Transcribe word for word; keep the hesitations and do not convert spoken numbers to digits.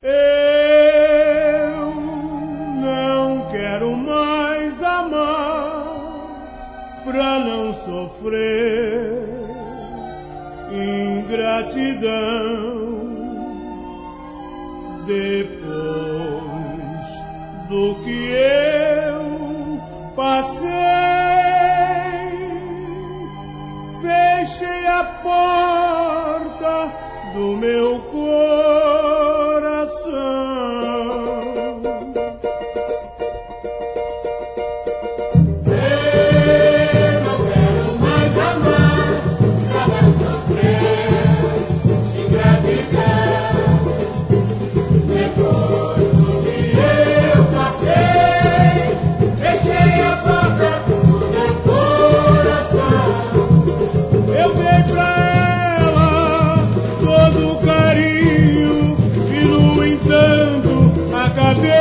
Eu não quero mais amar pra não sofrer ingratidão depois do que eu passei. Fechei a porta do meu coração. Eu não quero mais amar pra não sofrer ingratidão depois do que eu passei. Fechei a porta do meu coração. Eu dei pra ela todo o carinho e, no entanto, acabei